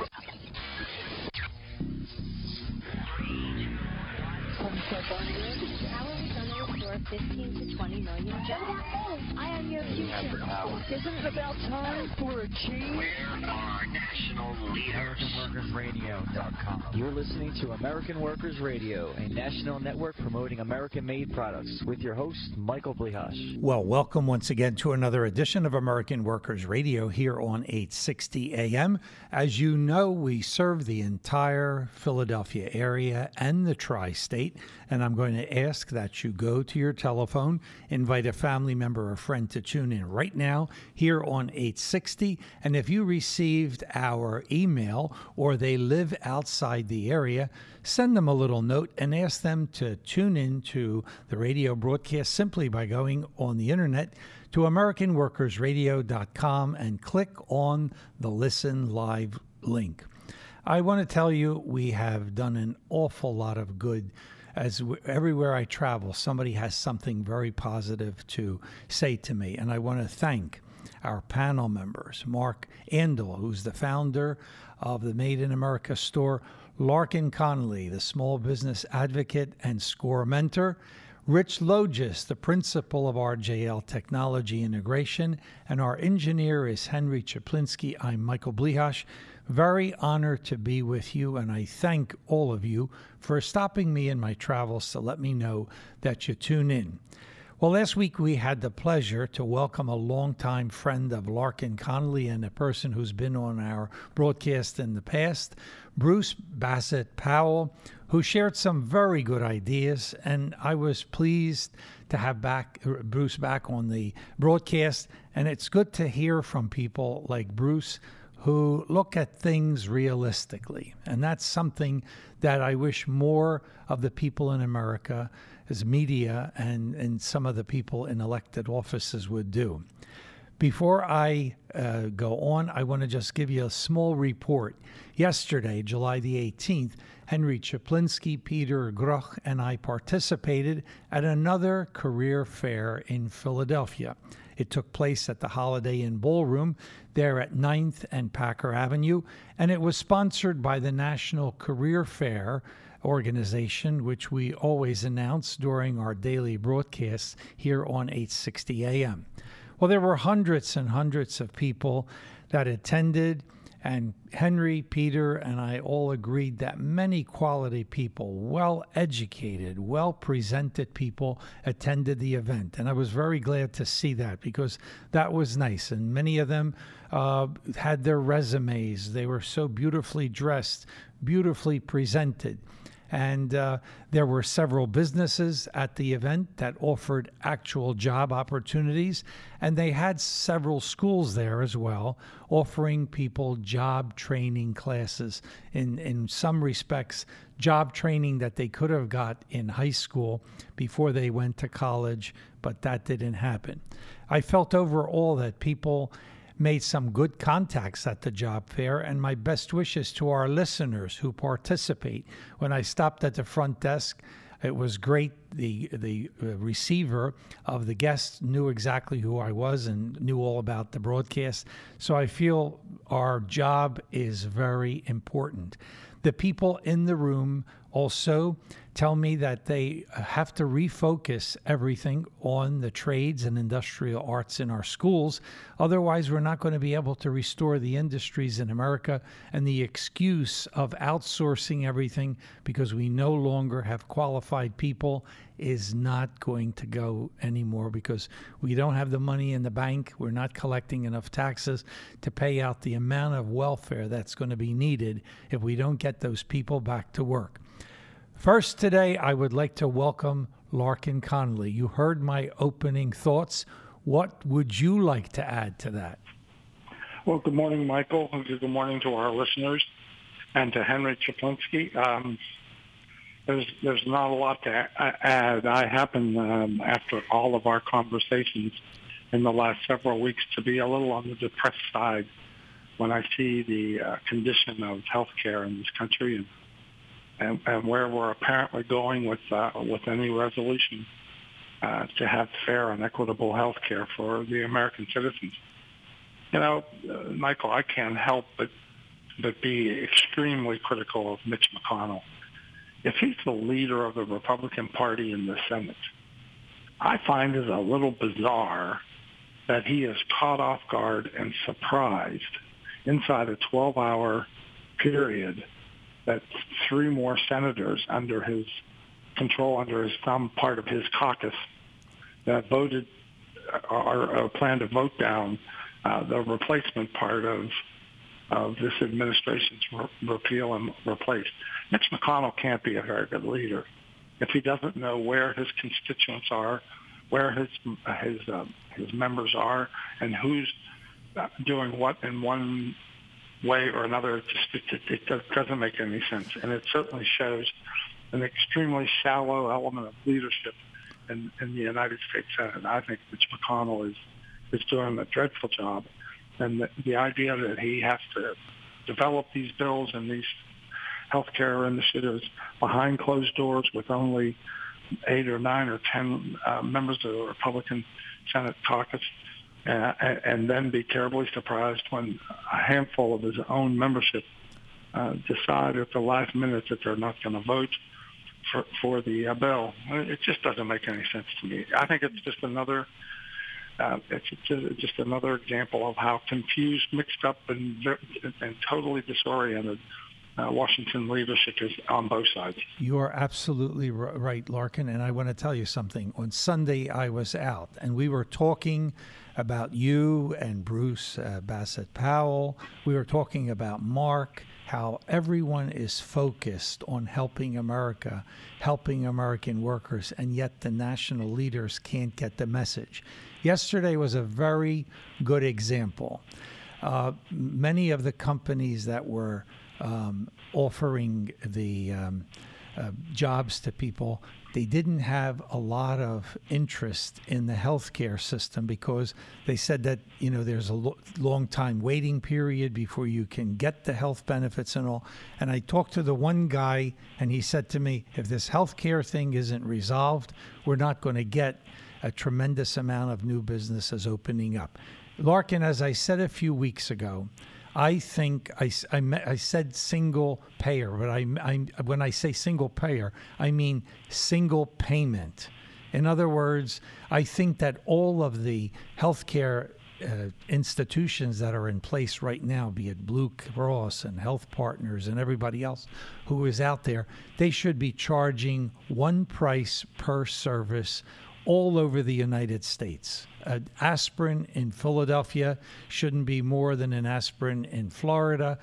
Hourly gonna restore 15 to 20 million jobs. I am your future. Isn't it about time for a change? Where are national leaders? AmericanWorkersRadio.com. You're listening to American Workers Radio, a national network promoting American-made products, with your host, Michael Blihash. Well, welcome once again to another edition of American Workers Radio here on 860 AM. As you know, we serve the entire Philadelphia area and the tri-state, and I'm going to ask that you go to your telephone, invite a family member or friend to tune in right now here on 860, and if you received our email or they live outside the area, send them a little note and ask them to tune in to the radio broadcast simply by going on the internet to AmericanWorkersRadio.com and click on the Listen Live link. I want to tell you we have done an awful lot of good. Everywhere I travel, somebody has something very positive to say to me, and I want to thank our panel members, Mark Andel, who's the founder of the Made in America store, Larkin Connolly, the small business advocate and SCORE mentor, Rich Logis, the principal of RJL Technology Integration, and our engineer is Henry Chaplinsky. I'm Michael Blihash. Very honored to be with you, and I thank all of you for stopping me in my travels to let me know that you tune in. Well, last week we had the pleasure to welcome a longtime friend of Larkin Connolly and a person who's been on our broadcast in the past, Bruce Bassett Powell, who shared some very good ideas, and I was pleased to have Bruce back on the broadcast, and it's good to hear from people like Bruce who look at things realistically. And that's something that I wish more of the people in America, as media and some of the people in elected offices would do. Before I go on, I want to just give you a small report. Yesterday, July the 18th, Henry Chaplinsky, Peter Groch, and I participated at another career fair in Philadelphia. It took place at the Holiday Inn Ballroom there at 9th and Packer Avenue, and it was sponsored by the National Career Fair organization, which we always announce during our daily broadcasts here on 860 AM. Well, there were hundreds and hundreds of people that attended, and Henry, Peter, and I all agreed that many quality people, well-educated, well-presented people attended the event. And I was very glad to see that because that was nice. And many of them had their resumes. They were so beautifully dressed, beautifully presented. And there were several businesses at the event that offered actual job opportunities. And they had several schools there as well, offering people job training classes. In some respects, job training that they could have got in high school before they went to college, but that didn't happen. I felt overall that people made some good contacts at the job fair, and my best wishes to our listeners who participate. When I stopped at the front desk, it was great. The receiver of the guests knew exactly who I was and knew all about the broadcast. So I feel our job is very important. The people in the room also tell me that they have to refocus everything on the trades and industrial arts in our schools. Otherwise, we're not going to be able to restore the industries in America, and the excuse of outsourcing everything because we no longer have qualified people is not going to go anymore because we don't have the money in the bank. We're not collecting enough taxes to pay out the amount of welfare that's going to be needed if we don't get those people back to work. First today, I would like to welcome Larkin Connolly. You heard my opening thoughts. What would you like to add to that? Well, good morning, Michael. Good morning to our listeners and to Henry Chaplinsky. There's not a lot to add. I happen, after all of our conversations in the last several weeks, to be a little on the depressed side when I see the condition of healthcare in this country and where we're apparently going with any resolution to have fair and equitable health care for the American citizens. You know, Michael, I can't help but but be extremely critical of Mitch McConnell. If he's the leader of the Republican Party in the Senate, I find it a little bizarre that he is caught off guard and surprised inside a 12-hour period that 3 more senators under his control, under his thumb, part of his caucus, that voted or plan to vote down the replacement part of this administration's repeal and replace. Mitch McConnell can't be a very good leader if he doesn't know where his constituents are, where his members are, and who's doing what in one way or another. It doesn't make any sense, and it certainly shows an extremely shallow element of leadership in the United States Senate. I think Mitch McConnell is doing a dreadful job, and the idea that he has to develop these bills and these healthcare initiatives behind closed doors with only 8 or 9 or 10 members of the Republican Senate caucus, and then be terribly surprised when a handful of his own membership decide at the last minute that they're not going to vote for the bill. It just doesn't make any sense to me. I think it's just another another example of how confused, mixed up, and totally disoriented Washington leadership is on both sides. You are absolutely right, Larkin, and I want to tell you something. On Sunday, I was out, and we were talking about you and Bruce Bassett Powell. We were talking about Mark, how everyone is focused on helping America, helping American workers, and yet the national leaders can't get the message. Yesterday was a very good example. Many of the companies that were offering the jobs to people, they didn't have a lot of interest in the healthcare system because they said that, there's a long time waiting period before you can get the health benefits and all. And I talked to the one guy, and he said to me, if this healthcare thing isn't resolved, we're not going to get a tremendous amount of new businesses opening up. Larkin, as I said a few weeks ago, I think I said single payer, but when I say single payer, I mean single payment. In other words, I think that all of the healthcare institutions that are in place right now, be it Blue Cross and Health Partners and everybody else who is out there, they should be charging one price per service all over the United States. Aspirin in Philadelphia shouldn't be more than an aspirin in Florida.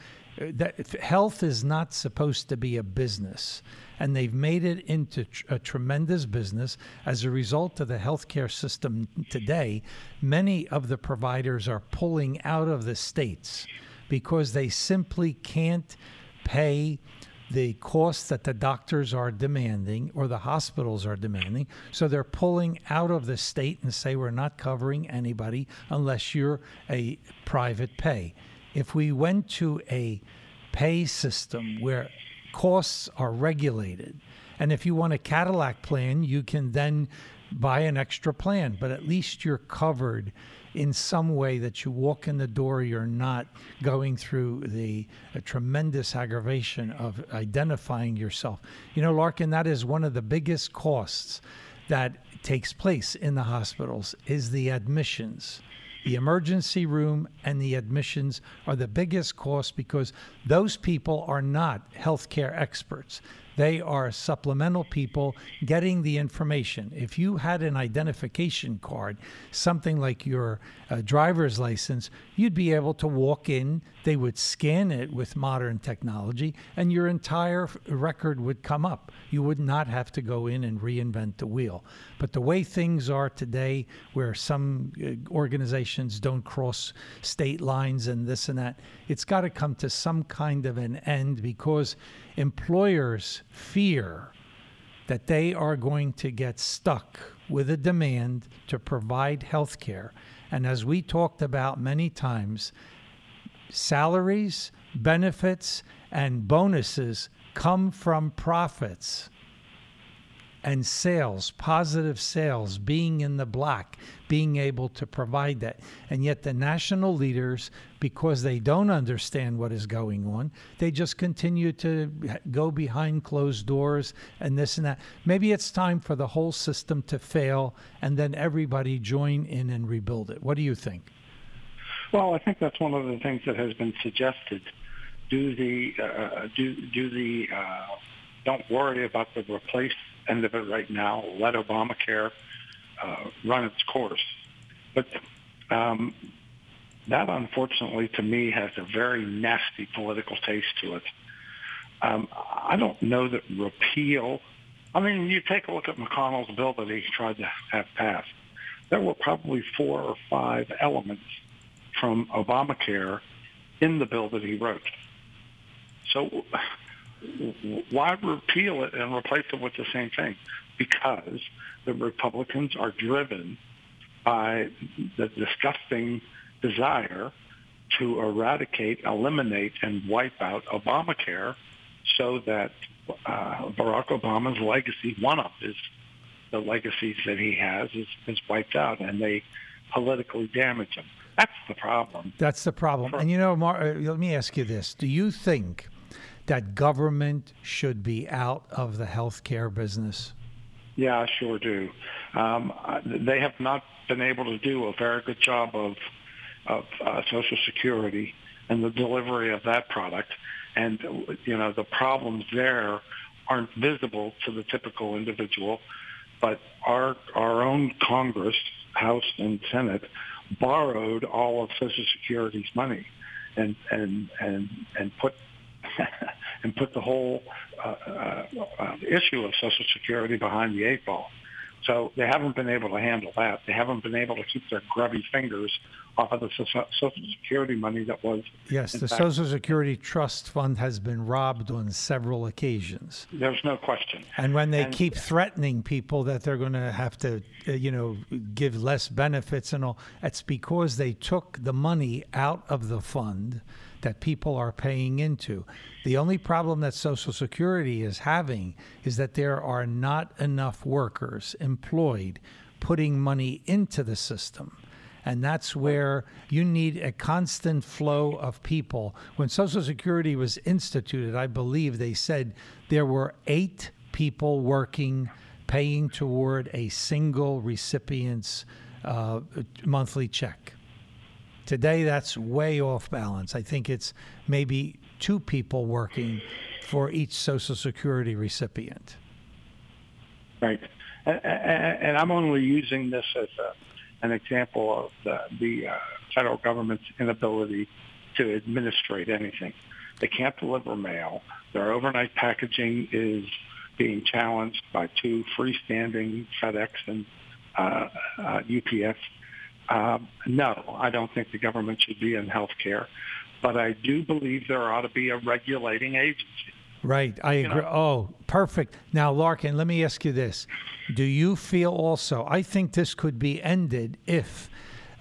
Health is not supposed to be a business, and they've made it into a tremendous business. As a result of the healthcare system today, many of the providers are pulling out of the states because they simply can't pay the costs that the doctors are demanding or the hospitals are demanding. So they're pulling out of the state and say, we're not covering anybody unless you're a private pay. If we went to a pay system where costs are regulated, and if you want a Cadillac plan, you can then buy an extra plan, but at least you're covered in some way that you walk in the door, you're not going through the tremendous aggravation of identifying yourself. Larkin, that is one of the biggest costs that takes place in the hospitals is the admissions. The emergency room and the admissions are the biggest cost because those people are not healthcare experts. They are supplemental people getting the information. If you had an identification card, something like your driver's license, you'd be able to walk in, they would scan it with modern technology, and your entire record would come up. You would not have to go in and reinvent the wheel. But the way things are today, where some organizations don't cross state lines and this and that, it's got to come to some kind of an end because employers fear that they are going to get stuck with a demand to provide health care. And as we talked about many times, salaries, benefits, and bonuses come from profits. and sales, positive sales, being in the black, being able to provide that. And yet the national leaders, because they don't understand what is going on, they just continue to go behind closed doors and this and that. Maybe it's time for the whole system to fail and then everybody join in and rebuild it. What do you think? Well, I think that's one of the things that has been suggested. Don't worry about the replace end of it right now. Let Obamacare run its course. But that, unfortunately, to me, has a very nasty political taste to it. I don't know that repeal. I mean, you take a look at McConnell's bill that he tried to have passed. There were probably 4 or 5 elements from Obamacare in the bill that he wrote. So why repeal it and replace it with the same thing? Because the Republicans are driven by the disgusting desire to eradicate, eliminate, and wipe out Obamacare so that Barack Obama's legacy, one of the legacies that he has, is wiped out, and they politically damage him. That's the problem. That's the problem. And, let me ask you this. Do you think that government should be out of the healthcare business? Yeah, I sure do. They have not been able to do a very good job of Social Security and the delivery of that product. And, the problems there aren't visible to the typical individual, but our own Congress, House and Senate, borrowed all of Social Security's money and put and put the whole issue of Social Security behind the 8 ball. So they haven't been able to handle that. They haven't been able to keep their grubby fingers off of the Social Security money that was. Yes, the Social Security Trust Fund has been robbed on several occasions. There's no question. And when they keep threatening people that they're going to have to, give less benefits and all, it's because they took the money out of the fund that people are paying into. The only problem that Social Security is having is that there are not enough workers employed putting money into the system. And that's where you need a constant flow of people. When Social Security was instituted, I believe they said there were 8 people working, paying toward a single recipient's monthly check. Today, that's way off balance. I think it's maybe 2 people working for each Social Security recipient. Right. And I'm only using this as an example of the federal government's inability to administrate anything. They can't deliver mail. Their overnight packaging is being challenged by 2 freestanding FedEx and UPS. No, I don't think the government should be in healthcare, but I do believe there ought to be a regulating agency. Right, I agree. Oh, perfect. Now, Larkin, let me ask you this. Do you feel also, I think this could be ended if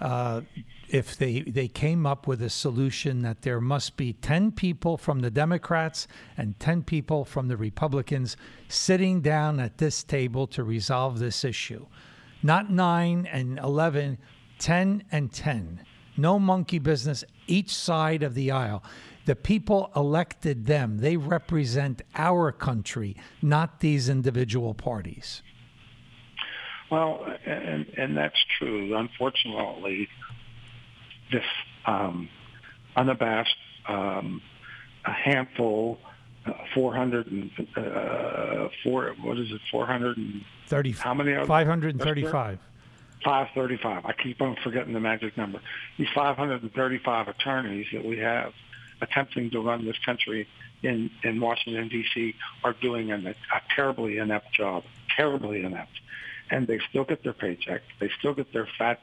they came up with a solution that there must be 10 people from the Democrats and 10 people from the Republicans sitting down at this table to resolve this issue. Not 9 and 11, 10 and 10. No monkey business, each side of the aisle. The people elected them. They represent our country, not these individual parties. Well, and that's true. Unfortunately, this unabashed a handful, 430. How many? 535. 535. I keep on forgetting the magic number. These 535 attorneys that we have attempting to run this country in Washington, D.C. are doing a terribly inept job, terribly inept. And they still get their paycheck. They still get their fat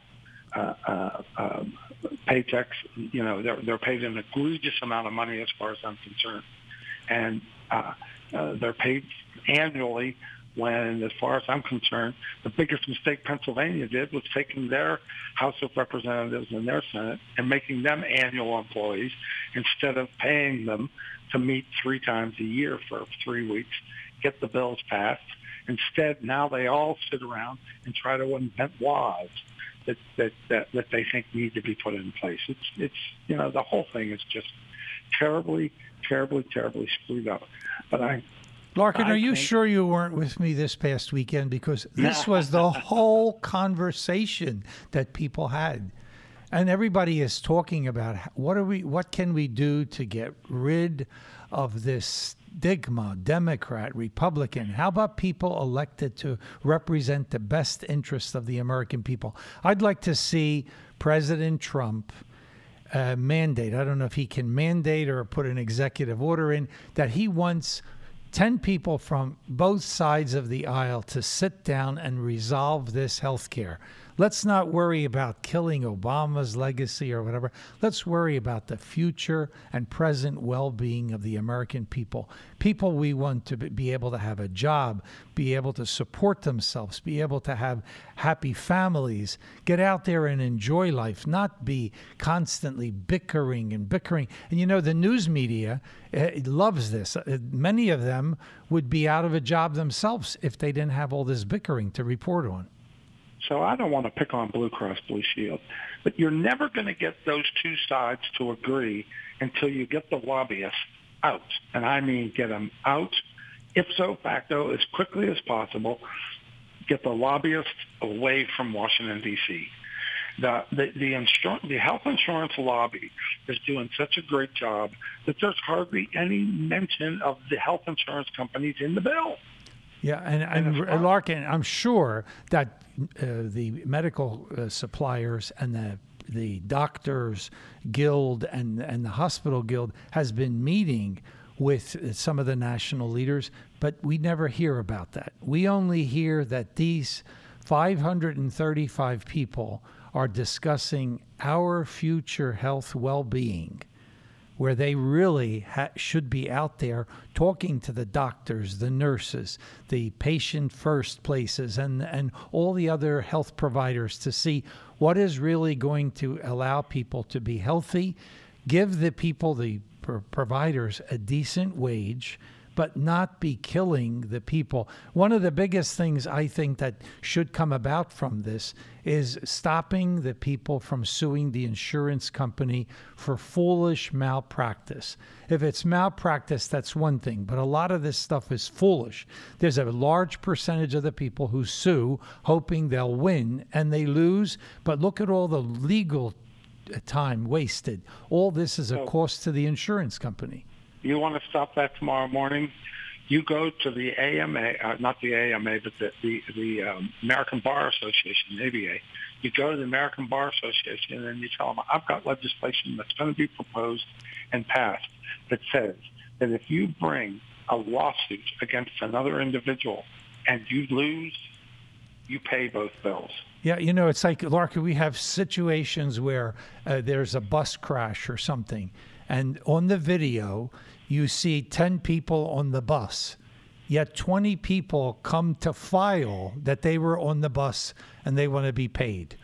paychecks. They're paid an egregious amount of money as far as I'm concerned. And they're paid annually when, as far as I'm concerned, the biggest mistake Pennsylvania did was taking their House of Representatives and their Senate and making them annual employees instead of paying them to meet 3 times a year for 3 weeks, get the bills passed. Instead, now they all sit around and try to invent laws that they think need to be put in place. It's the whole thing is just terribly, terribly, terribly screwed up. But Larkin, are you sure you weren't with me this past weekend? Because this was the whole conversation that people had. And everybody is talking about what can we do to get rid of this stigma, Democrat, Republican? How about people elected to represent the best interests of the American people? I'd like to see President Trump mandate. I don't know if he can mandate or put an executive order in that he wants 10 people from both sides of the aisle to sit down and resolve this health care. Let's not worry about killing Obama's legacy or whatever. Let's worry about the future and present well-being of the American people. People we want to be able to have a job, be able to support themselves, be able to have happy families, get out there and enjoy life, not be constantly bickering. And the news media loves this. Many of them would be out of a job themselves if they didn't have all this bickering to report on. So I don't want to pick on Blue Cross Blue Shield, but you're never going to get those two sides to agree until you get the lobbyists out. And I mean get them out ipso facto as quickly as possible, get the lobbyists away from Washington, D.C. The health insurance lobby is doing such a great job that there's hardly any mention of the health insurance companies in the bill. Yeah, and Larkin, I'm sure that the medical suppliers and the doctors guild and the hospital guild has been meeting with some of the national leaders, but we never hear about that. We only hear that these 535 people are discussing our future health well-being, where they really should be out there talking to the doctors, the nurses, the patient first places, and all the other health providers to see what is really going to allow people to be healthy, give the people, the providers, a decent wage, but not be killing the people. One of the biggest things I think that should come about from this is stopping the people from suing the insurance company for foolish malpractice. If it's malpractice, that's one thing, but a lot of this stuff is foolish. There's a large percentage of the people who sue hoping they'll win, and they lose, but look at all the legal time wasted. All this is a cost to the insurance company. You want to stop that tomorrow morning? You go to the AMA, not the AMA, but the American Bar Association, ABA. You go to the American Bar Association and you tell them, I've got legislation that's going to be proposed and passed that says that if you bring a lawsuit against another individual and you lose, you pay both bills. Yeah, it's like, Larkin, we have situations where there's a bus crash or something, and on the video, you see 10 people on the bus, yet 20 people come to file that they were on the bus and they want to be paid.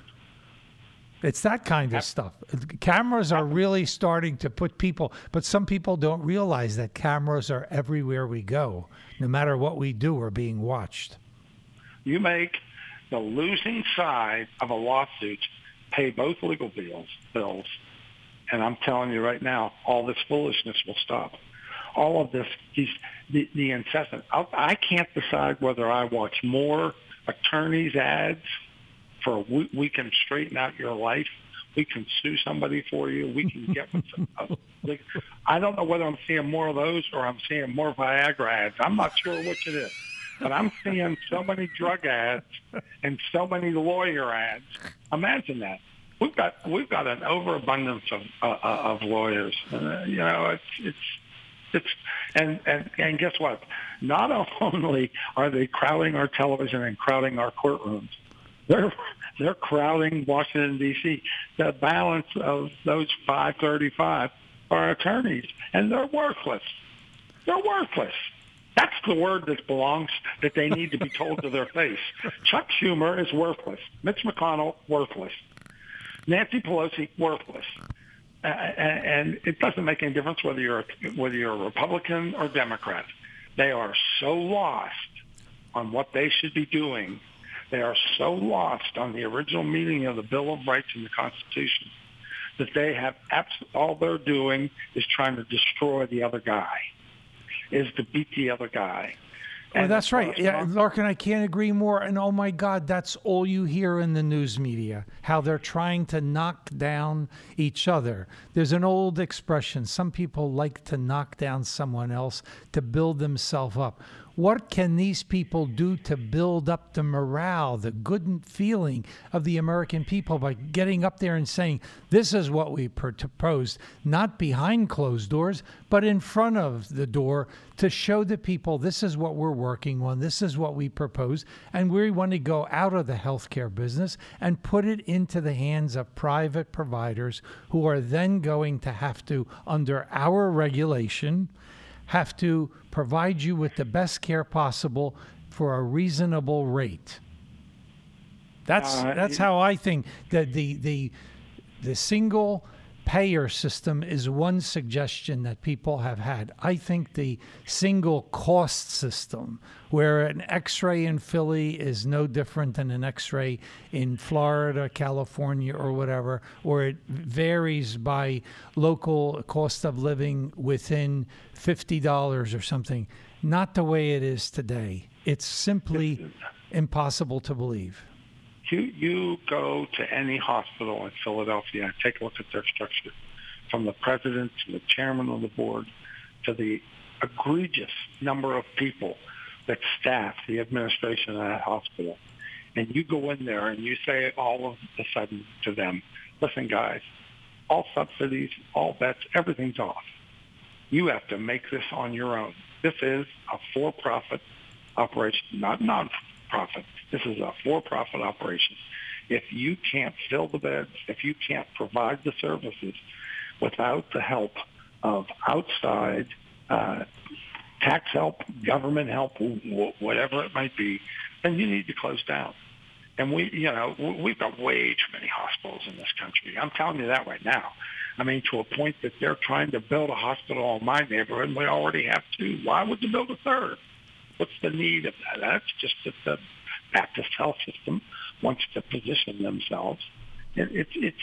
It's that kind of stuff. Cameras are really starting to put people, but some people don't realize that cameras are everywhere we go. No matter what we do, we're being watched. You make the losing side of a lawsuit pay both legal bills, and I'm telling you right now, all this foolishness will stop. All of this, the incessant. I can't decide whether I watch more attorneys' ads for we can straighten out your life, we can sue somebody for you, we can get with some, I don't know whether I'm seeing more of those or I'm seeing more Viagra ads. I'm not sure which it is. But I'm seeing so many drug ads and so many lawyer ads. Imagine that. We've got an overabundance of lawyers. And guess what? Not only are they crowding our television and crowding our courtrooms, they're crowding Washington, D.C. The balance of those 535 are attorneys, and they're worthless. They're worthless. That's the word that they need to be told to their face. Chuck Schumer is worthless. Mitch McConnell, worthless. Nancy Pelosi, worthless. And it doesn't make any difference whether you're a Republican or Democrat. They are so lost on what they should be doing. They are so lost on the original meaning of the Bill of Rights and the Constitution that they have all they're doing is trying to destroy the other guy, is to beat the other guy. Well, that's right. Yeah, Larkin, I can't agree more. And oh my God, that's all you hear in the news media, how they're trying to knock down each other. There's an old expression, some people like to knock down someone else to build themselves up. What can these people do to build up the morale, the good feeling of the American people by getting up there and saying, this is what we proposed, not behind closed doors, but in front of the door to show the people this is what we're working on, this is what we propose, and we want to go out of the healthcare business and put it into the hands of private providers who are then going to have to, under our regulation, have to provide you with the best care possible for a reasonable rate. That's how I think that the single payer system is one suggestion that people have had. I think the single cost system, where an X-ray in Philly is no different than an X-ray in Florida, California, or whatever, or it varies by local cost of living within $50 or something, not the way it is today. It's simply impossible to believe. You go to any hospital in Philadelphia and take a look at their structure, from the president to the chairman of the board to the egregious number of people that staff the administration of that hospital. And you go in there and you say all of a sudden to them, listen, guys, all subsidies, all bets, everything's off. You have to make this on your own. This is a for-profit operation, not non-profit. This is a for-profit operation. If you can't fill the beds, if you can't provide the services without the help of outside tax help, government help, whatever it might be, then you need to close down. And we've got way too many hospitals in this country. I'm telling you that right now. I mean, to a point that they're trying to build a hospital in my neighborhood, and we already have two. Why would you build a third? What's the need of that? That's just that the Baptist health system wants to position themselves. It's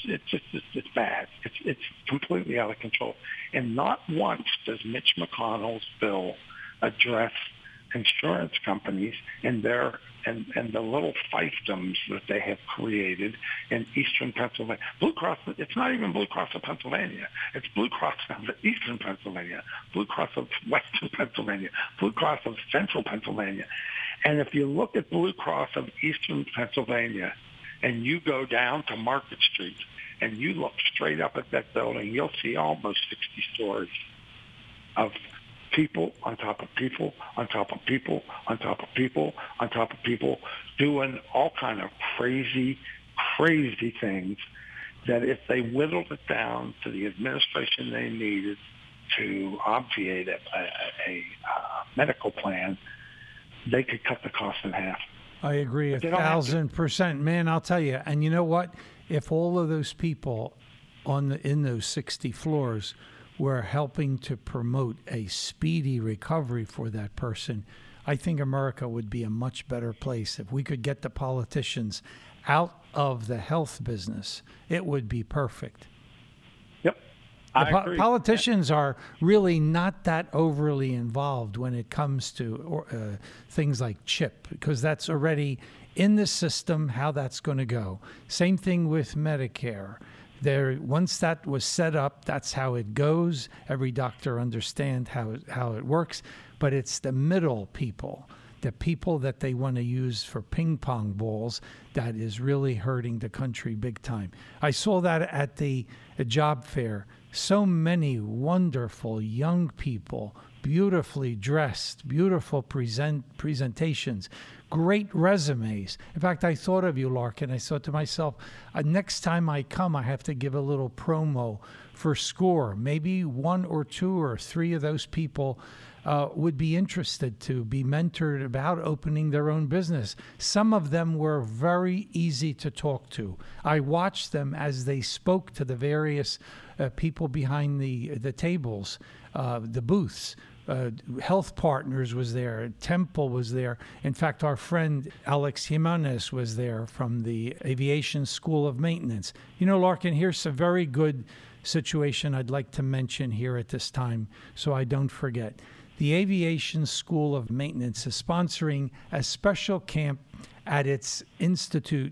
bad. It's completely out of control. And not once does Mitch McConnell's bill address insurance companies and the little fiefdoms that they have created in eastern Pennsylvania. Blue Cross, it's not even Blue Cross of Pennsylvania. It's Blue Cross of eastern Pennsylvania, Blue Cross of western Pennsylvania, Blue Cross of central Pennsylvania. And if you look at Blue Cross of eastern Pennsylvania and you go down to Market Street and you look straight up at that building, you'll see almost 60 stories of people on top of people on top of people on top of people on top of people doing all kind of crazy things that if they whittled it down to the administration they needed to obviate a medical plan, they could cut the cost in half. I agree 1,000%. Man, I'll tell you. And you know what? If all of those people in those 60 floors were helping to promote a speedy recovery for that person, I think America would be a much better place. If we could get the politicians out of the health business, it would be perfect. Yep. Politicians are really not that overly involved when it comes to things like CHIP, because that's already in the system, how that's going to go. Same thing with Medicare. Once that was set up, that's how it goes. Every doctor understands how it works, but it's the middle people, the people that they want to use for ping pong balls, that is really hurting the country big time. I saw that at the job fair. So many wonderful young people beautifully dressed, beautiful presentations, great resumes. In fact, I thought of you, Larkin. I thought to myself, next time I come, I have to give a little promo for SCORE. Maybe 1 or 2 or 3 of those people would be interested to be mentored about opening their own business. Some of them were very easy to talk to. I watched them as they spoke to the various people behind the tables, the booths. Health Partners was there. Temple was there. In fact, our friend Alex Jimenez was there from the Aviation School of Maintenance. You know, Larkin, here's a very good situation I'd like to mention here at this time so I don't forget. The Aviation School of Maintenance is sponsoring a special camp at its institute,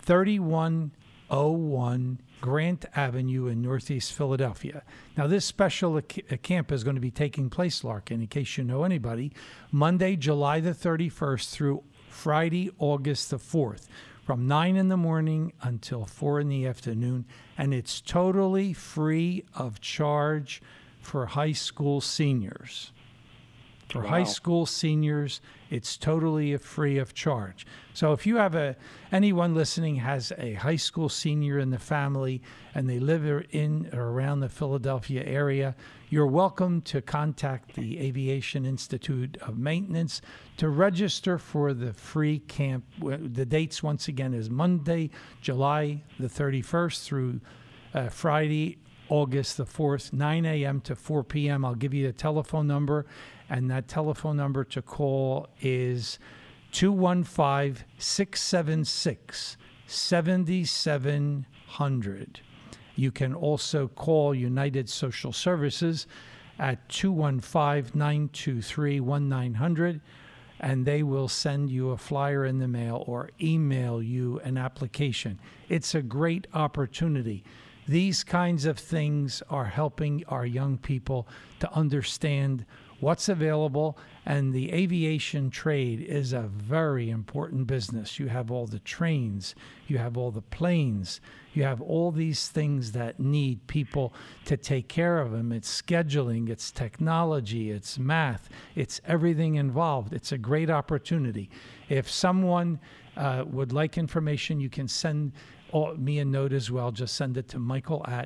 3101 Grant Avenue in Northeast Philadelphia. Now, this special camp is going to be taking place, Larkin, in case you know anybody, Monday, July the 31st through Friday, August the 4th, from 9 in the morning until 4 in the afternoon, and it's totally free of charge for high school seniors. For high school seniors, it's totally free of charge. So if you have anyone listening has a high school senior in the family and they live in or around the Philadelphia area, you're welcome to contact the Aviation Institute of Maintenance to register for the free camp. The dates, once again, is Monday, July the 31st through Friday, August the 4th, 9 a.m. to 4 p.m. I'll give you the telephone number, and that telephone number to call is 215-676-7700. You can also call United Social Services at 215-923-1900, and they will send you a flyer in the mail or email you an application. It's a great opportunity. These kinds of things are helping our young people to understand what's available, and the aviation trade is a very important business. You have all the trains, you have all the planes, you have all these things that need people to take care of them. It's scheduling, it's technology, it's math, it's everything involved. It's a great opportunity. If someone would like information, you can send me a note as well. Just send it to Michael at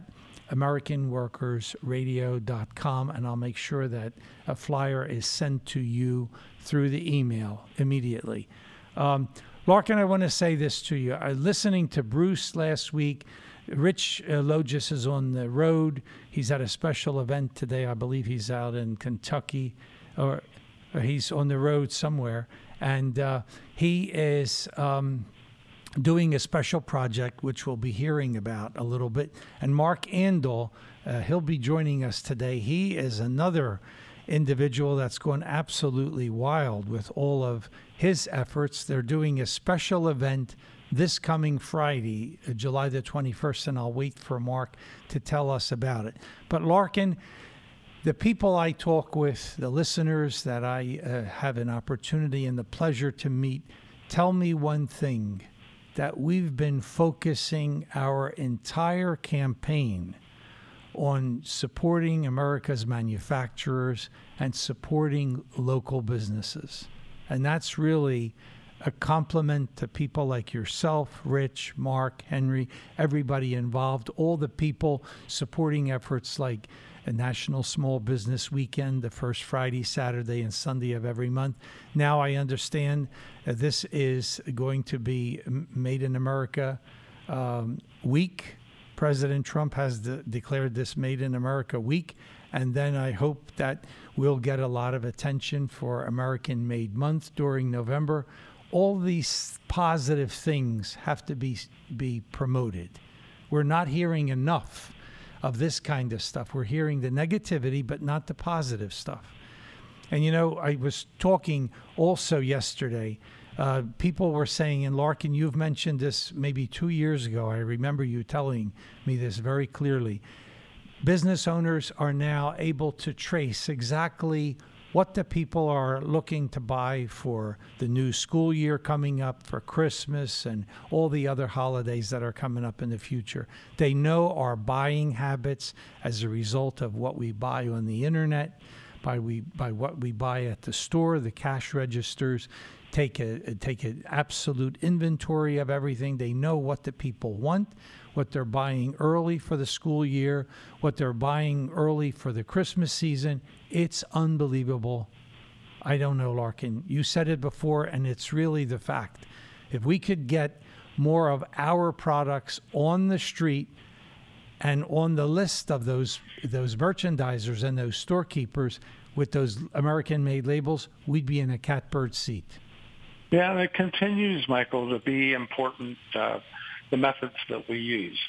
AmericanWorkersRadio.com, and I'll make sure that a flyer is sent to you through the email immediately. Larkin, I want to say this to you. Listening to Bruce last week, Rich Logis is on the road. He's at a special event today. I believe he's out in Kentucky, or he's on the road somewhere, and he is doing a special project, which we'll be hearing about a little bit. And Mark Andel, he'll be joining us today. He is another individual that's gone absolutely wild with all of his efforts. They're doing a special event this coming Friday, July the 21st, and I'll wait for Mark to tell us about it. But Larkin, the people I talk with, the listeners that I have an opportunity and the pleasure to meet, tell me one thing, that we've been focusing our entire campaign on supporting America's manufacturers and supporting local businesses. And that's really a compliment to people like yourself, Rich, Mark, Henry, everybody involved, all the people supporting efforts like a National Small Business Weekend, the first Friday, Saturday, and Sunday of every month. Now I understand this is going to be Made in America week. President Trump has declared this Made in America week, and then I hope that we'll get a lot of attention for American Made Month during November. All these positive things have to be promoted. We're not hearing enough of this kind of stuff. We're hearing the negativity, but not the positive stuff. And, you know, I was talking also yesterday, people were saying, and Larkin, you've mentioned this maybe 2 years ago. I remember you telling me this very clearly. Business owners are now able to trace exactly what the people are looking to buy for the new school year coming up, for Christmas and all the other holidays that are coming up in the future. They know our buying habits as a result of what we buy on the internet. by what we buy at the store, the cash registers. Take an absolute inventory of everything. They know what the people want, what they're buying early for the school year, what they're buying early for the Christmas season. It's unbelievable. I don't know, Larkin. You said it before, and it's really the fact. If we could get more of our products on the street and on the list of those merchandisers and those storekeepers with those American-made labels, we'd be in a catbird seat. Yeah, and it continues, Michael, to be important, the methods that we use.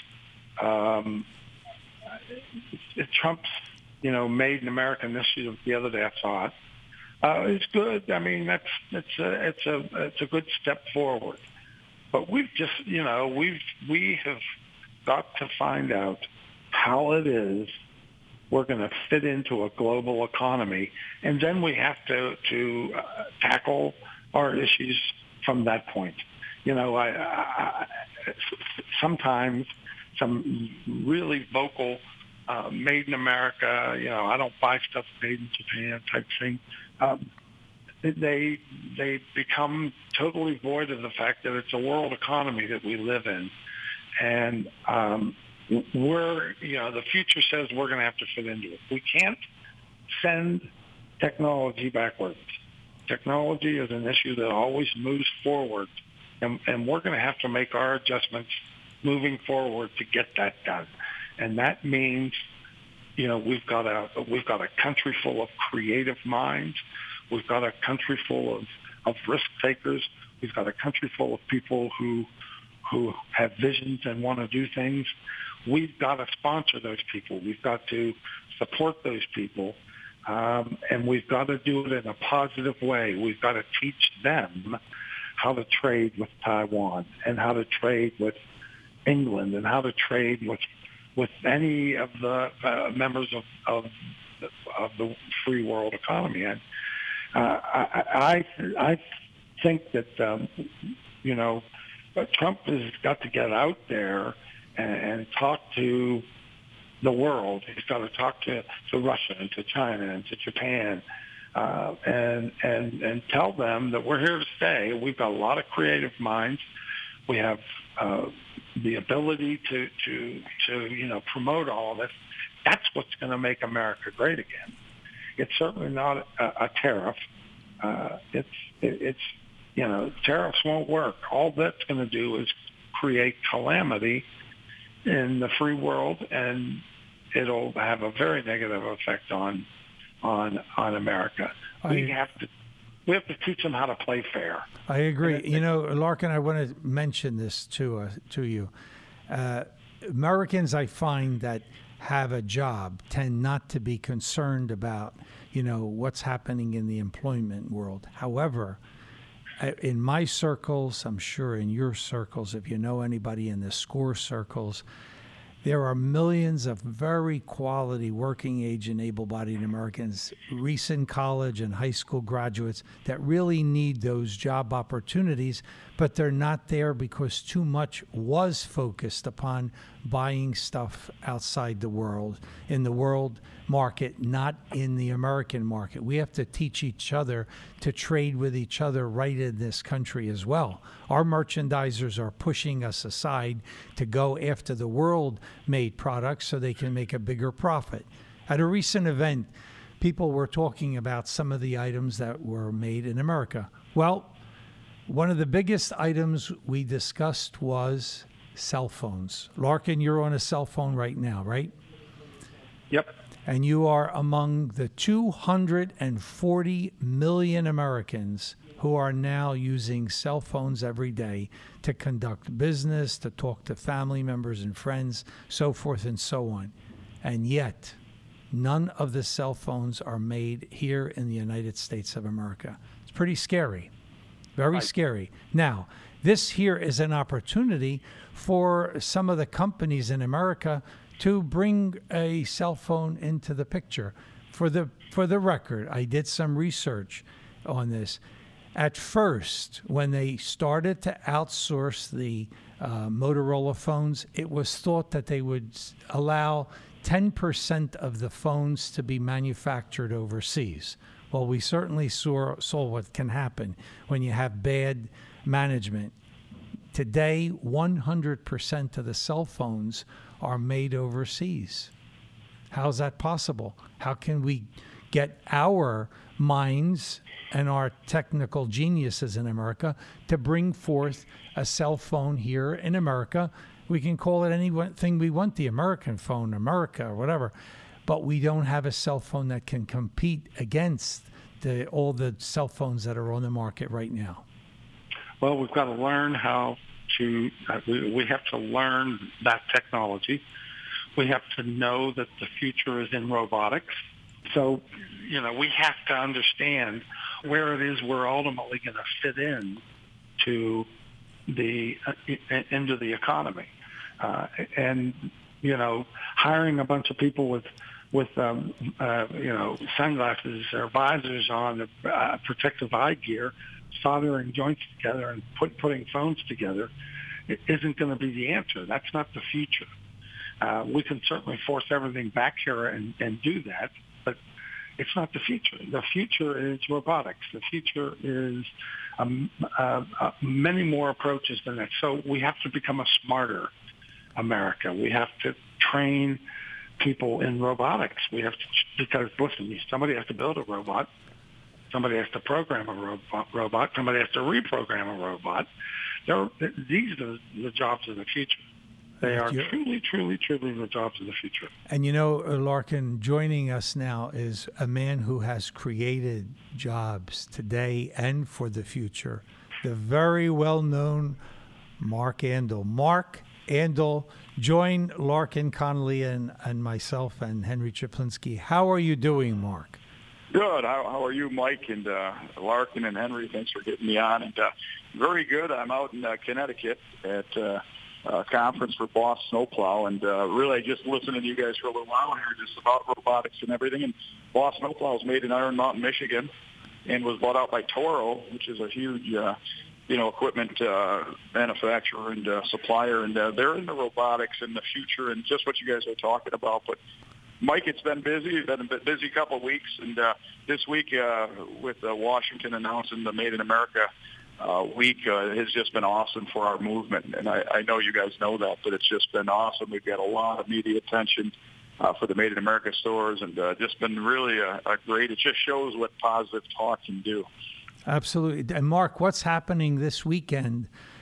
Trump's, Made in America initiative the other day, I saw it. It's good. I mean, it's a good step forward. But we've just, we have got to find out how it is we're going to fit into a global economy, and then we have to tackle our issues from that point. I sometimes some really vocal made in America, I don't buy stuff made in Japan type thing. They become totally void of the fact that it's a world economy that we live in, and the future says we're going to have to fit into it. We can't send technology backwards. Technology is an issue that always moves forward, and we're going to have to make our adjustments moving forward to get that done. And that means, we've got a country full of creative minds. We've got a country full of risk takers. We've got a country full of people who have visions and want to do things. We've got to sponsor those people. We've got to support those people. And we've got to do it in a positive way. We've got to teach them how to trade with Taiwan and how to trade with England and how to trade with any of the members of the free world economy. And I think that Trump has got to get out there and talk to the world. He's got to talk to Russia and to China and to Japan, and tell them that we're here to stay. We've got a lot of creative minds. We have the ability to promote all of this. That's what's going to make America great again. It's certainly not a tariff. Tariffs won't work. All that's going to do is create calamity in the free world, and it'll have a very negative effect on America. We have to teach them how to play fair. I agree. Larkin, I want to mention this to you. Americans, I find, that have a job tend not to be concerned about, what's happening in the employment world. However, in my circles, I'm sure in your circles, if you know anybody in the SCORE circles, there are millions of very quality working age and able-bodied Americans, recent college and high school graduates, that really need those job opportunities, but they're not there because too much was focused upon buying stuff outside the world, in the world market, not in the American market. We have to teach each other to trade with each other right in this country as well. Our merchandisers are pushing us aside to go after the world-made products so they can make a bigger profit. At a recent event, people were talking about some of the items that were made in America. Well, one of the biggest items we discussed was cell phones. Larkin, you're on a cell phone right now, right? Yep. And you are among the 240 million Americans who are now using cell phones every day to conduct business, to talk to family members and friends, so forth and so on. And yet, none of the cell phones are made here in the United States of America. It's pretty scary, very scary. Now, this here is an opportunity for some of the companies in America to bring a cell phone into the picture. For the record, I did some research on this. at first, when they started to outsource the Motorola phones, it was thought that they would allow 10% of the phones to be manufactured overseas. Well, we certainly saw what can happen when you have bad management. Today, 100% of the cell phones are made overseas. How's that possible? How can we get our minds and our technical geniuses in America to bring forth a cell phone here in America? We can call it anything we want, the American phone, America, or whatever, but we don't have a cell phone that can compete against all the cell phones that are on the market right now. Well, we've got to learn how to, we have to learn that technology. We have to know that the future is in robotics. So, we have to understand where it is we're ultimately going to fit in to into the economy. And hiring a bunch of people with sunglasses or visors on, protective eye gear, soldering joints together and putting phones together, it isn't going to be the answer. That's not the future. We can certainly force everything back here and do that, but it's not the future. The future is robotics. The future is many more approaches than that. So we have to become a smarter America. We have to train people in robotics. We have to, because listen, somebody has to build a robot. Somebody has to program a robot. Somebody has to reprogram a robot. These are the jobs of the future. They are truly, truly, truly the jobs of the future. And Larkin, joining us now is a man who has created jobs today and for the future, the very well-known Mark Andol. Mark Andol joined Larkin Connolly and myself and Henry Chaplinsky. How are you doing, Mark? Good. How are you, Mike, and Larkin and Henry? Thanks for getting me on. And very good. I'm out in Connecticut at a conference for Boss Snowplow, and really just listening to you guys for a little while here just about robotics and everything. And Boss Snowplow is made in Iron Mountain, Michigan, and was bought out by Toro, which is a huge equipment manufacturer and supplier, and they're in the robotics in the future and just what you guys are talking about. But Mike, it's been busy. It's been a busy couple of weeks, and this week with Washington announcing the Made in America week has just been awesome for our movement, and I know you guys know that, but it's just been awesome. We've got a lot of media attention for the Made in America stores, and just been really a great. It just shows what positive talk can do. Absolutely. And Mark, what's happening this weekend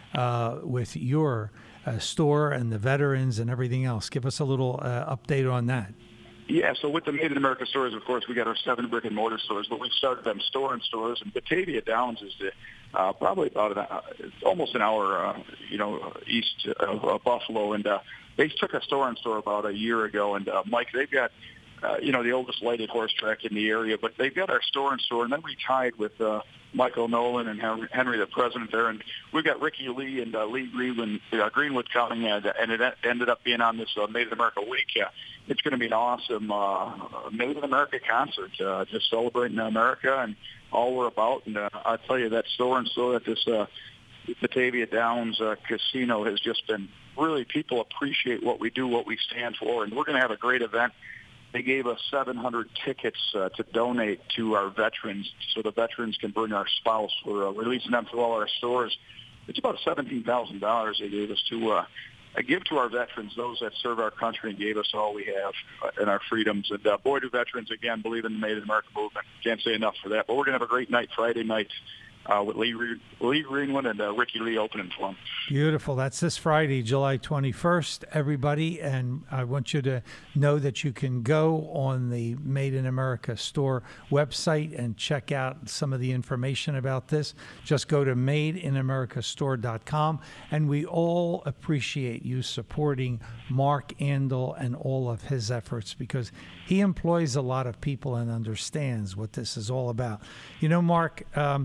with your store and the veterans and everything else? Give us a little update on that. Yeah, so with the Made in America stores, of course, we got our 7 brick and mortar stores, but we've started them store-in-stores, and Batavia Downs is probably about almost an hour, east of Buffalo, and they took a store-in-store about a year ago, and Mike, they've got the oldest lighted horse track in the area, but they've got our store-in-store, and then we tied with Michael Nolan and Henry, the president there, and we've got Ricky Lee and Lee Greenwood coming, and it ended up being on this Made in America week. It's going to be an awesome Made in America concert, just celebrating America and all we're about. And I tell you, that store-in-store at this Batavia Downs casino has just been really, people appreciate what we do, what we stand for, and we're going to have a great event. They gave us 700 tickets to donate to our veterans so the veterans can bring our spouse. We're releasing them through all our stores. It's about $17,000 they gave us to give to our veterans, those that serve our country and gave us all we have and our freedoms. And boy, do veterans, again, believe in the Made in America movement. Can't say enough for that. But we're going to have a great night Friday night with Lee Greenwood and Ricky Lee opening for them. Beautiful. That's this Friday, July 21st, everybody. And I want you to know that you can go on the Made in America store website and check out some of the information about this. Just go to madeinamericastore.com. And we all appreciate you supporting Mark Andol and all of his efforts, because he employs a lot of people and understands what this is all about. Mark,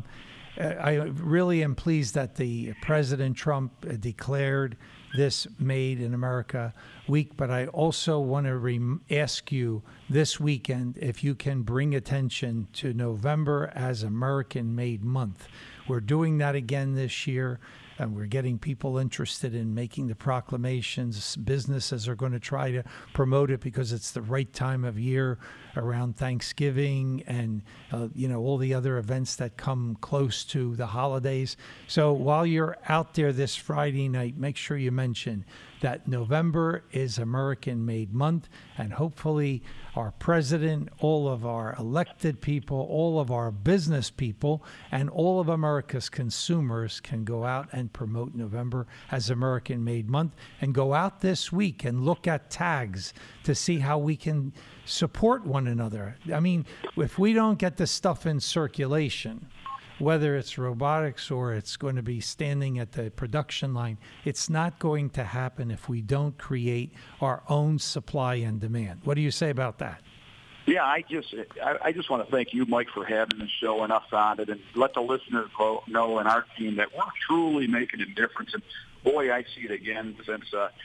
I really am pleased that the President Trump declared this Made in America week, but I also want to ask you this weekend if you can bring attention to November as American Made Month. We're doing that again this year. And we're getting people interested in making the proclamations. Businesses are going to try to promote it because it's the right time of year around Thanksgiving and, all the other events that come close to the holidays. So while you're out there this Friday night, make sure you mention that November is American-made month, and hopefully our president, all of our elected people, all of our business people, and all of America's consumers can go out and promote November as American-made month, and go out this week and look at tags to see how we can support one another. I mean, if we don't get the stuff in circulation, whether it's robotics or it's going to be standing at the production line, it's not going to happen if we don't create our own supply and demand. What do you say about that? Yeah, I just want to thank you, Mike, for having the show and us on it, and let the listeners know and our team that we're truly making a difference. And boy, I see it again since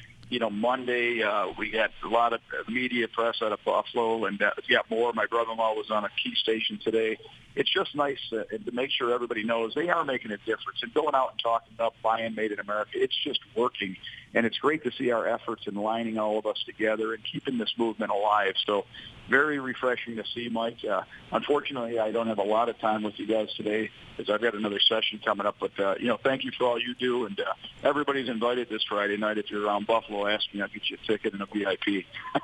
Monday we got a lot of media press out of Buffalo, and more. My brother-in-law was on a key station today. It's just nice to make sure everybody knows they are making a difference. And going out and talking about buying Made in America, it's just working. And it's great to see our efforts in lining all of us together and keeping this movement alive. So very refreshing to see, Mike. Unfortunately, I don't have a lot of time with you guys today because I've got another session coming up. But, thank you for all you do. And everybody's invited this Friday night. If you're around Buffalo, ask me. I'll get you a ticket and a VIP.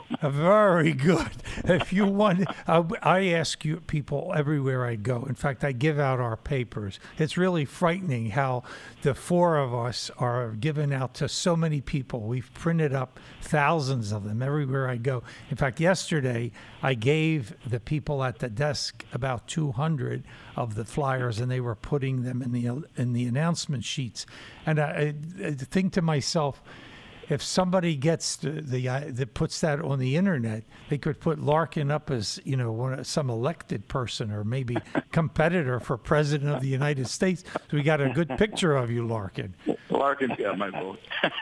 Very good. If you want, I ask you people everywhere I go. In fact, I give out our papers. It's really frightening how the four of us are given out to so many people. We've printed up thousands of them everywhere I go. In fact, yesterday I gave the people at the desk about 200 of the flyers, and they were putting them in the announcement sheets. And I think to myself, if somebody gets that puts that on the internet, they could put Larkin up as some elected person or maybe competitor for president of the United States. So we got a good picture of you, Larkin. Larkin's got my vote.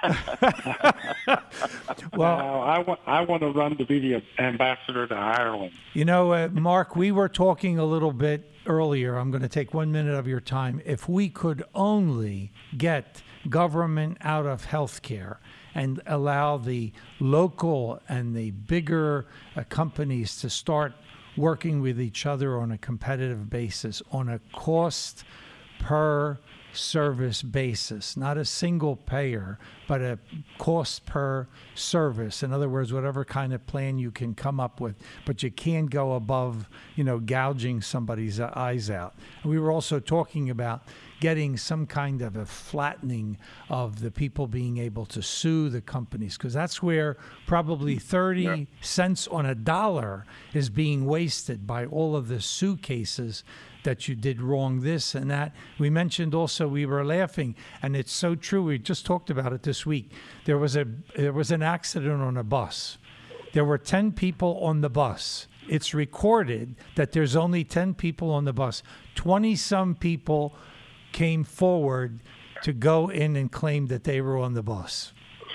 Well, I want to run to be the ambassador to Ireland. Mark, we were talking a little bit earlier. I'm going to take 1 minute of your time. If we could only get government out of healthcare and allow the local and the bigger companies to start working with each other on a competitive basis, on a cost per service basis, not a single payer, but a cost per service. In other words, whatever kind of plan you can come up with, but you can't go above, gouging somebody's eyes out. And we were also talking about getting some kind of a flattening of the people being able to sue the companies, because that's where probably 30 cents on a dollar is being wasted by all of the sue cases that you did wrong this and that. We mentioned also, we were laughing, and it's so true. We just talked about it this week. There was an accident on a bus. There were 10 people on the bus. It's recorded that there's only 10 people on the bus. 20-some people came forward to go in and claim that they were on the bus.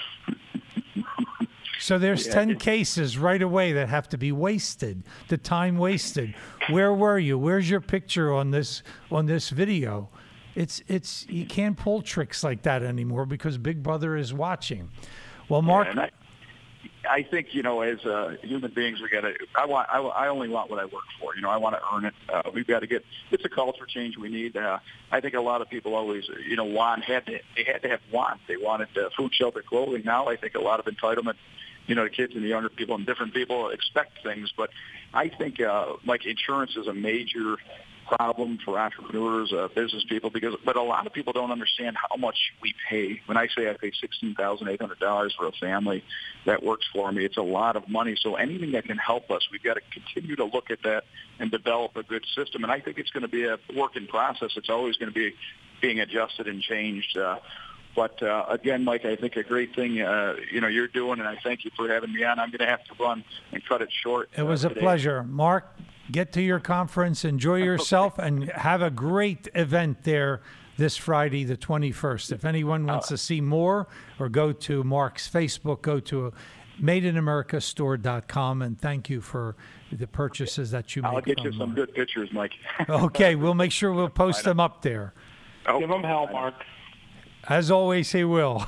So there's 10 cases right away that have to be wasted, the time wasted. Where were you? Where's your picture on this video? It's you can't pull tricks like that anymore because Big Brother is watching. Well, Mark, I think, as human beings, I only want what I work for. I want to earn it. We've got to it's a culture change we need. I think a lot of people always, they had to have want. They wanted food, shelter, clothing. Now I think a lot of entitlement, the kids and the younger people and different people expect things. But I think, like insurance is a major problem for entrepreneurs, business people, but a lot of people don't understand how much we pay. When I say I pay $16,800 for a family that works for me, it's a lot of money. So anything that can help us, we've got to continue to look at that and develop a good system. And I think it's going to be a work in process. It's always going to be being adjusted and changed. But again, Mike, I think a great thing you're doing, and I thank you for having me on. I'm going to have to run and cut it short. It was a pleasure, Mark. Get to your conference, enjoy yourself, and have a great event there this Friday, the 21st. If anyone wants to see more or go to Mark's Facebook, go to MadeInAmericaStore.com, and thank you for the purchases that you make. I'll get you some good pictures, Mike. Okay, we'll make sure we'll post them up there. Give him hell, Mark. As always, he will.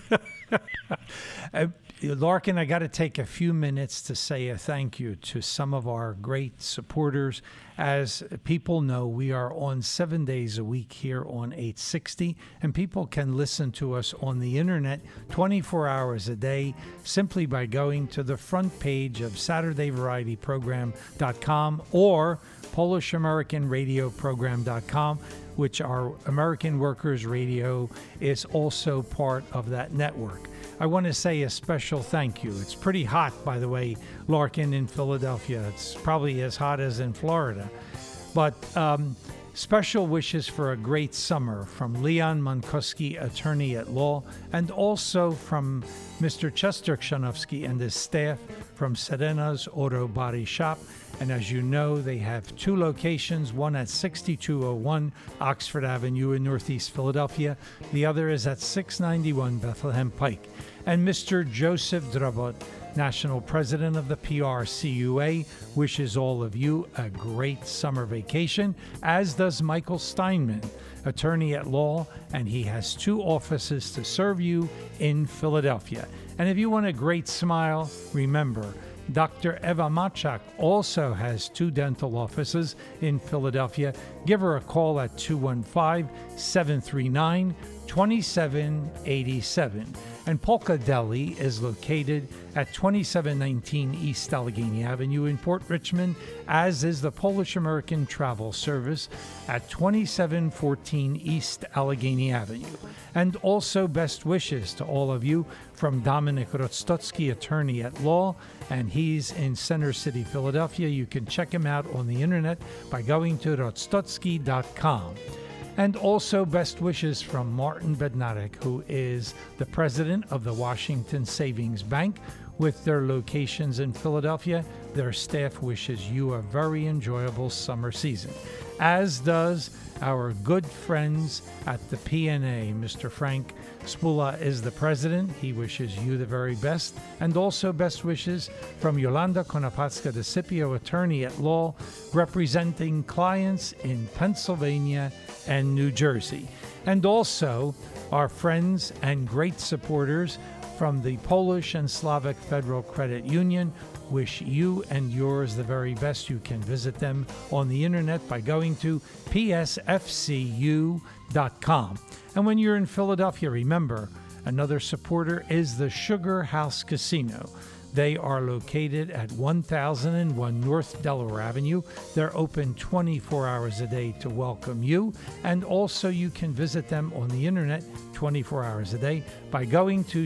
Larkin, I got to take a few minutes to say a thank you to some of our great supporters. As people know, we are on 7 days a week here on 860, and people can listen to us on the internet 24 hours a day simply by going to the front page of SaturdayVarietyProgram.com or PolishAmericanRadioProgram.com, which our American Workers Radio is also part of that network. I want to say a special thank you. It's pretty hot, by the way, Larkin, in Philadelphia. It's probably as hot as in Florida. But special wishes for a great summer from Leon Monkoski, attorney at law, and also from Mr. Chester Kshanovsky and his staff from Serena's Auto Body Shop. And as you know, they have two locations, one at 6201 Oxford Avenue in Northeast Philadelphia. The other is at 691 Bethlehem Pike. And Mr. Joseph Drabot, National President of the PRCUA, wishes all of you a great summer vacation, as does Michael Steinman, attorney at law, and he has two offices to serve you in Philadelphia. And if you want a great smile, remember, Dr. Eva Machak also has two dental offices in Philadelphia. Give her a call at 215-739-2787. And Polka Deli is located at 2719 East Allegheny Avenue in Port Richmond, as is the Polish American Travel Service at 2714 East Allegheny Avenue. And also best wishes to all of you from Dominic Rostotsky, attorney at law, and he's in Center City, Philadelphia. You can check him out on the internet by going to rostotsky.com. And also best wishes from Martin Bednarek, who is the president of the Washington Savings Bank. With their locations in Philadelphia, their staff wishes you a very enjoyable summer season, as does our good friends at the PNA. Mr. Frank Spula is the president. He wishes you the very best. And also best wishes from Yolanda Konopatska de Scipio, attorney at law, representing clients in Pennsylvania and New Jersey. And also our friends and great supporters from the Polish and Slavic Federal Credit Union wish you and yours the very best. You can visit them on the internet by going to psfcu.com. And when you're in Philadelphia, remember, another supporter is the Sugar House Casino. They are located at 1001 North Delaware Avenue. They're open 24 hours a day to welcome you. And also you can visit them on the internet 24 hours a day by going to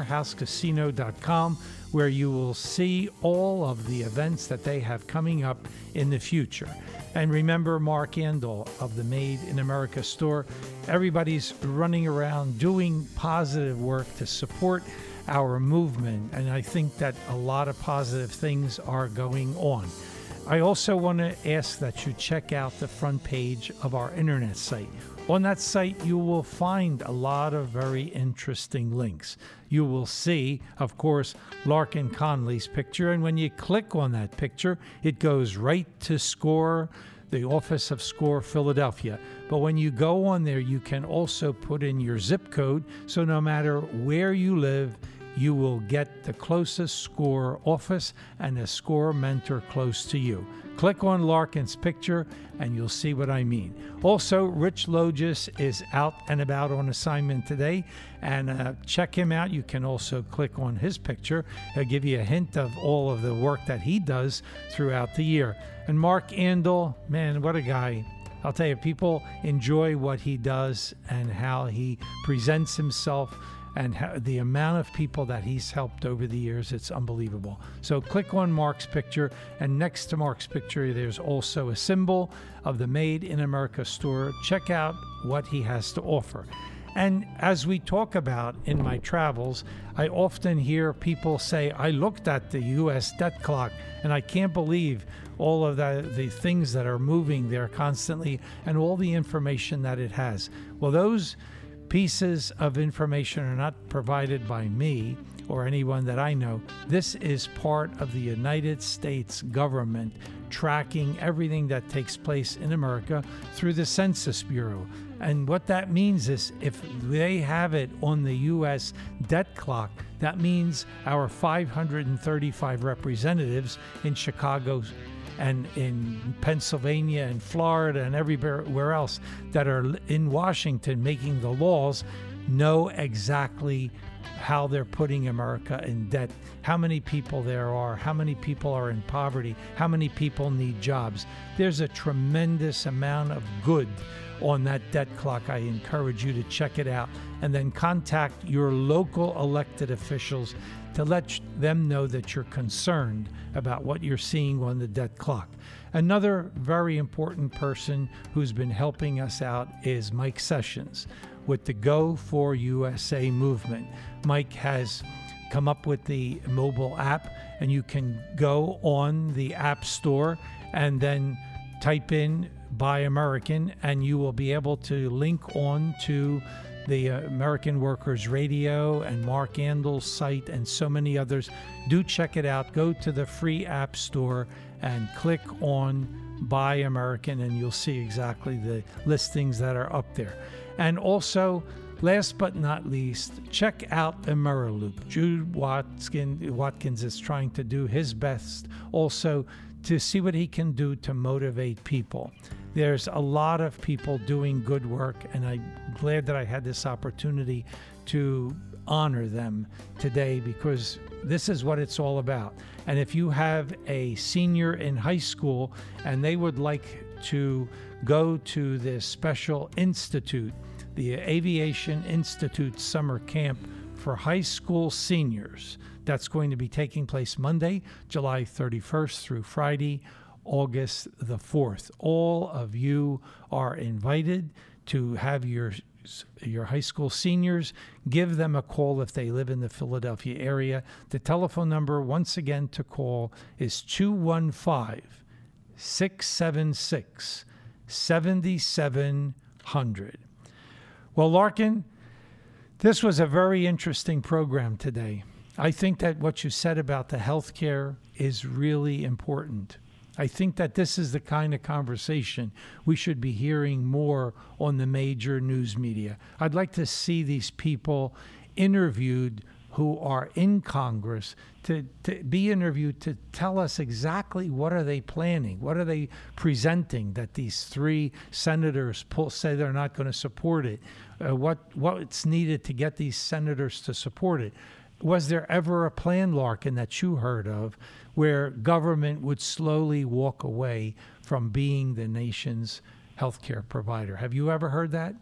sugarhousecasino.com, where you will see all of the events that they have coming up in the future. And remember Mark Andol of the Made in America store. Everybody's running around doing positive work to support our movement, and I think that a lot of positive things are going on. I also want to ask that you check out the front page of our internet site. On that site, you will find a lot of very interesting links. You will see, of course, Larkin Conley's picture, and when you click on that picture, it goes right to SCORE, the Office of SCORE Philadelphia. But when you go on there, you can also put in your zip code, so no matter where you live, you will get the closest SCORE office and a SCORE mentor close to you. Click on Larkin's picture and you'll see what I mean. Also, Rich Logis is out and about on assignment today, and check him out. You can also click on his picture. He'll give you a hint of all of the work that he does throughout the year. And Mark Andol, man, what a guy. I'll tell you, people enjoy what he does and how he presents himself, and the amount of people that he's helped over the years, it's unbelievable. So click on Mark's picture, and next to Mark's picture, there's also a symbol of the Made in America store. Check out what he has to offer. And as we talk about in my travels, I often hear people say, I looked at the U.S. debt clock, and I can't believe all of the things that are moving there constantly and all the information that it has. Well, those pieces of information are not provided by me or anyone that I know. This is part of the United States government tracking everything that takes place in America through the Census Bureau. And what that means is if they have it on the U.S. debt clock, that means our 535 representatives in Chicago and in Pennsylvania and Florida and everywhere else that are in Washington making the laws know exactly how they're putting America in debt, how many people there are, how many people are in poverty, how many people need jobs. There's a tremendous amount of good on that debt clock. I encourage you to check it out and then contact your local elected officials to let them know that you're concerned about what you're seeing on the debt clock. Another very important person who's been helping us out is Mike Sessions with the Go for USA movement. Mike has come up with the mobile app, and you can go on the App Store and then type in Buy American, and you will be able to link on to the American Workers Radio and Mark Andel's site and so many others. Do check it out. Go to the free App Store and click on Buy American, and you'll see exactly the listings that are up there. And also, last but not least, check out AmeriLoop. Jude Watkins is trying to do his best also to see what he can do to motivate people. There's a lot of people doing good work, and I'm glad that I had this opportunity to honor them today, because this is what it's all about. And if you have a senior in high school and they would like to go to this special institute, the Aviation Institute Summer Camp for high school seniors, that's going to be taking place Monday, July 31st through Friday, August the 4th. All of you are invited to have your high school seniors. Give them a call if they live in the Philadelphia area. The telephone number, once again, to call is 215-676-7700. Well, Larkin, this was a very interesting program today. I think that what you said about the health care is really important. I think that this is the kind of conversation we should be hearing more on the major news media. I'd like to see these people interviewed who are in Congress to be interviewed to tell us exactly what are they planning, what are they presenting that these three senators say they're not going to support it, what's needed to get these senators to support it. Was there ever a plan, Larkin, that you heard of where government would slowly walk away from being the nation's healthcare provider? Have you ever heard that?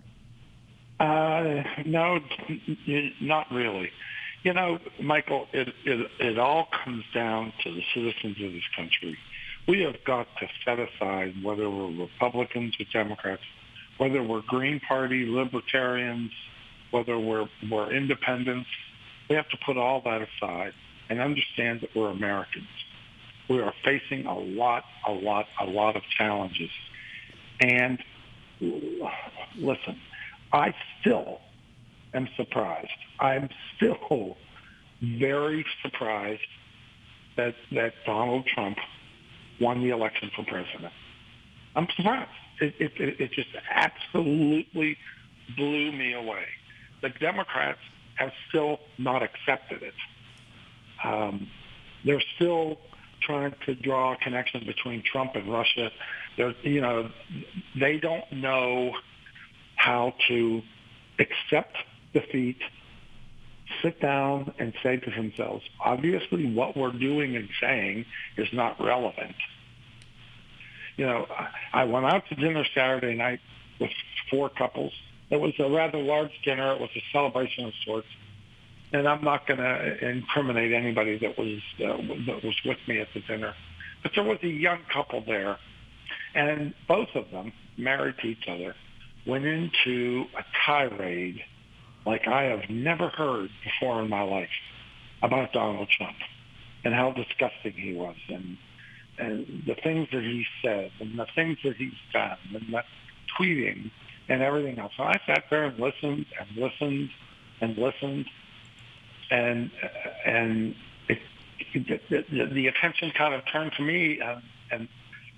No, not really. You know, Michael, it all comes down to the citizens of this country. We have got to set aside whether we're Republicans or Democrats, whether we're Green Party, Libertarians, whether we're independents. We have to put all that aside and understand that we're Americans. We are facing a lot of challenges. And listen, I still am surprised. I'm still very surprised that Donald Trump won the election for president. I'm surprised. It just absolutely blew me away. The Democrats have still not accepted it. They're still trying to draw a connection between Trump and Russia. They don't know how to accept defeat, sit down and say to themselves, obviously what we're doing and saying is not relevant. You know, I went out to dinner Saturday night with 4 couples. It was a rather large dinner. It was a celebration of sorts. And I'm not going to incriminate anybody that was with me at the dinner. But there was a young couple there, and both of them, married to each other, went into a tirade like I have never heard before in my life about Donald Trump and how disgusting he was, and the things that he said and the things that he's done and the tweeting and everything else. So I sat there and listened and listened and listened, and the attention kind of turned to me, and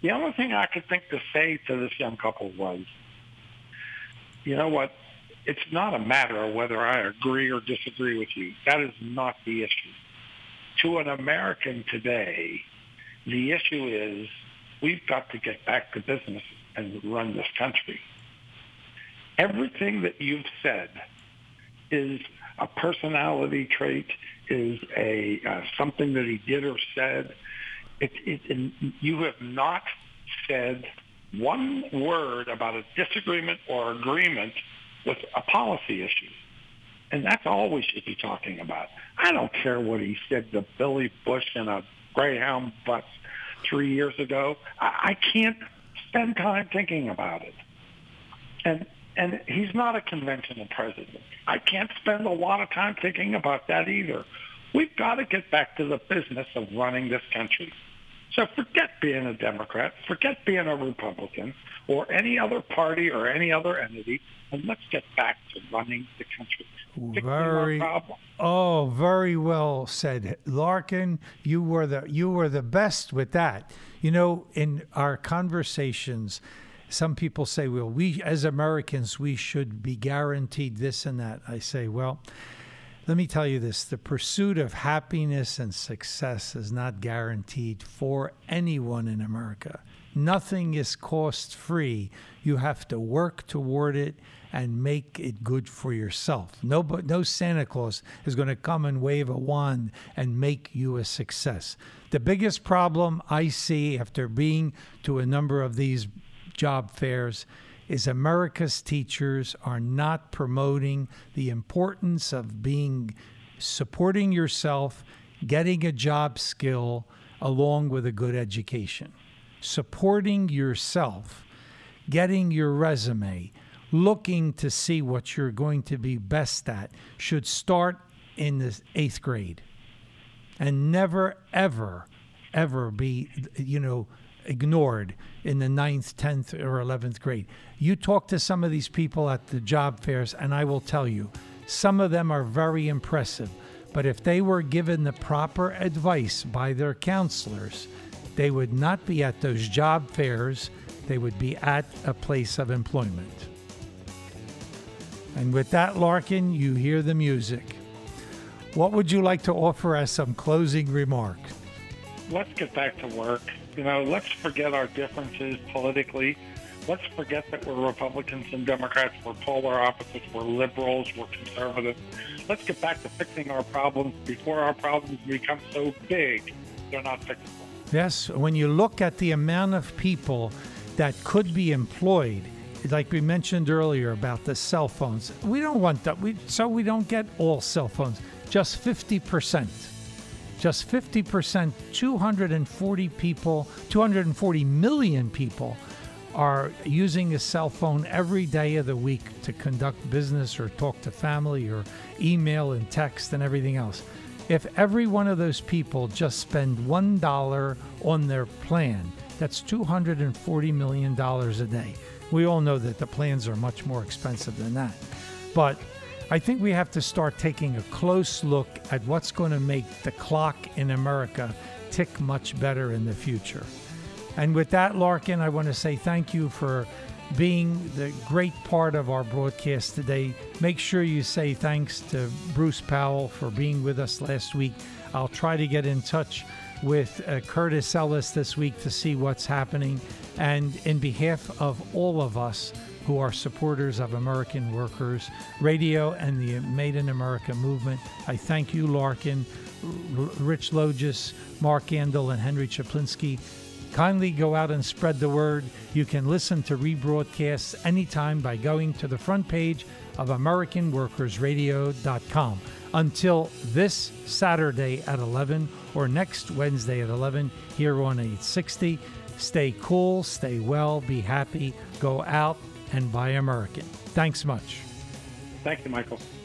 The only thing I could think to say to this young couple was, you know what? It's not a matter of whether I agree or disagree with you. That is not the issue. To an American today, the issue is we've got to get back to business and run this country. Everything that you've said is a personality trait, is a something that he did or said. You have not said one word about a disagreement or agreement with a policy issue. And that's all we should be talking about. I don't care what he said to Billy Bush in a Greyhound bus 3 years ago. I can't spend time thinking about it. And he's not a conventional president. I can't spend a lot of time thinking about that either. We've got to get back to the business of running this country. So forget being a Democrat, forget being a Republican, or any other party or any other entity, and let's get back to running the country. Very well said, Larkin. You were the best with that. You know, in our conversations, some people say, well, we as Americans, we should be guaranteed this and that. I say, well, let me tell you this. The pursuit of happiness and success is not guaranteed for anyone in America. Nothing is cost-free. You have to work toward it and make it good for yourself. No Santa Claus is going to come and wave a wand and make you a success. The biggest problem I see after being to a number of these job fairs is America's teachers are not promoting the importance of supporting yourself, getting a job skill along with a good education. Supporting yourself, getting your resume, looking to see what you're going to be best at should start in the 8th grade and never, ever, ever be, ignored in the 9th, 10th, or 11th grade. You talk to some of these people at the job fairs, and I will tell you, some of them are very impressive. But if they were given the proper advice by their counselors, they would not be at those job fairs. They would be at a place of employment. And with that, Larkin, you hear the music. What would you like to offer as some closing remarks? Let's get back to work. Let's forget our differences politically. Let's forget that we're Republicans and Democrats. We're polar opposites. We're liberals. We're conservatives. Let's get back to fixing our problems before our problems become so big they're not fixable. Yes, when you look at the amount of people that could be employed, like we mentioned earlier about the cell phones, we don't want that. So we don't get all cell phones, just 50%. Just 50%, 240 million people are using a cell phone every day of the week to conduct business or talk to family or email and text and everything else. If every one of those people just spend $1 on their plan, that's $240 million a day. We all know that the plans are much more expensive than that. But I think we have to start taking a close look at what's going to make the clock in America tick much better in the future. And with that, Larkin, I want to say thank you for being the great part of our broadcast today. Make sure you say thanks to Bruce Powell for being with us last week. I'll try to get in touch with Curtis Ellis this week to see what's happening. And in behalf of all of us who are supporters of American Workers Radio and the Made in America movement, I thank you, Larkin, Rich Logis, Mark Andel, and Henry Chaplinsky. Kindly go out and spread the word. You can listen to rebroadcasts anytime by going to the front page of AmericanWorkersRadio.com. Until this Saturday at 11 or next Wednesday at 11 here on 860, stay cool, stay well, be happy, go out and buy American. Thanks much. Thank you, Michael.